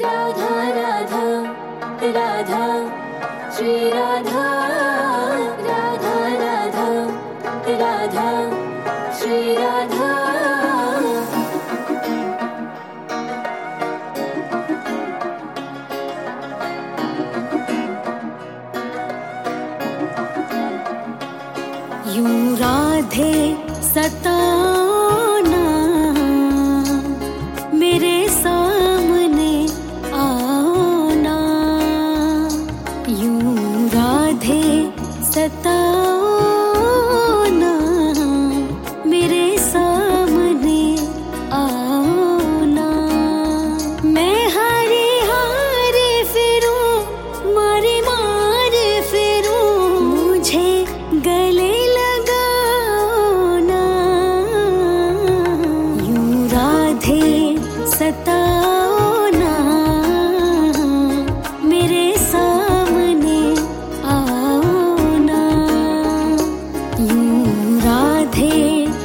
राधा राधा राधा श्री राधा राधा राधा राधा श्री राधा। यूं राधे सताना मेरे सामने आना, यूं राधे सताना मेरे सामने आना। मैं हारे हारे फिरूं मारे मारे फिरूं, मुझे गले सताना मेरे सामने आना, यूं राधे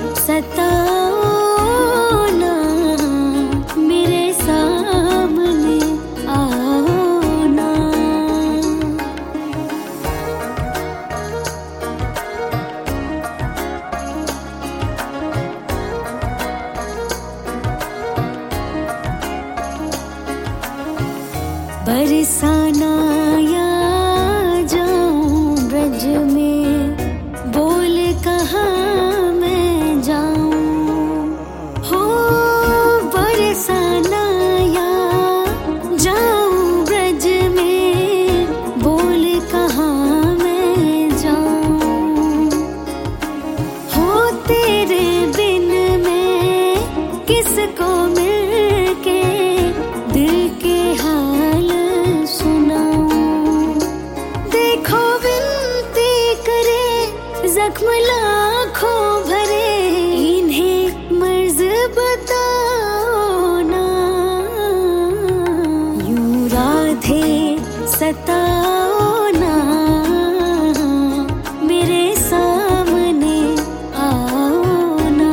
सताना मेरे सामने आना। बरसाना या जाऊं ब्रज में, बोल कहाँ मैं जाऊं। हो बरसाना या जाऊं ब्रज में, बोल कहाँ मैं जाऊं। हो तेरे बिन मैं किसको मिलके दिल के हाल जख्म लाखों भरे, इन्हें मर्ज बताओ ना। यूं राधे सताओ ना मेरे सामने आओ ना,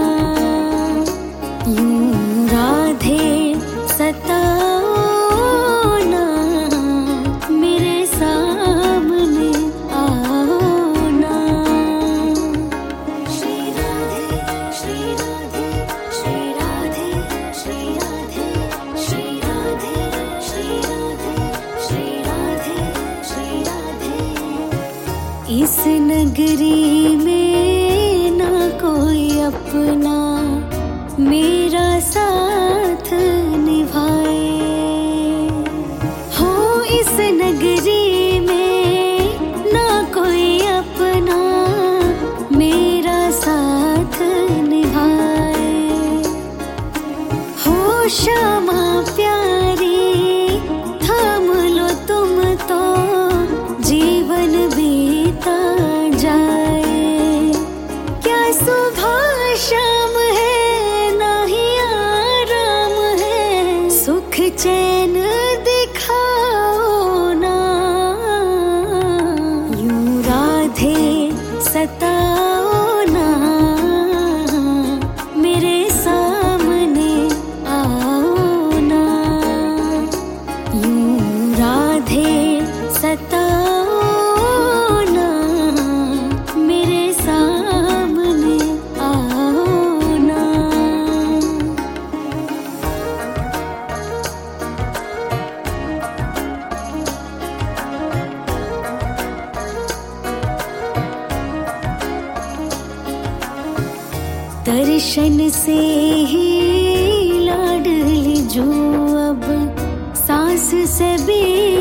यूं राधे सताओ ना मेरे सामने आओ ना। इस नगरी में ना कोई अपना मेरा साथ निभाए। हो इस नगरी में ना कोई अपना मेरा साथ निभाए। हो श्यामा प्यारी थाम लो तुम तो जीवन बीता जाए। क्या सुबह शाम है ना ही आराम है, सुख चैन दिखाओ ना। यूं राधे सताओ ना मेरे सामने आओ ना, यूं राधे सताओ ना मेरे सामने आओ ना। दर्शन से ही लाडली जो अब सांस से भी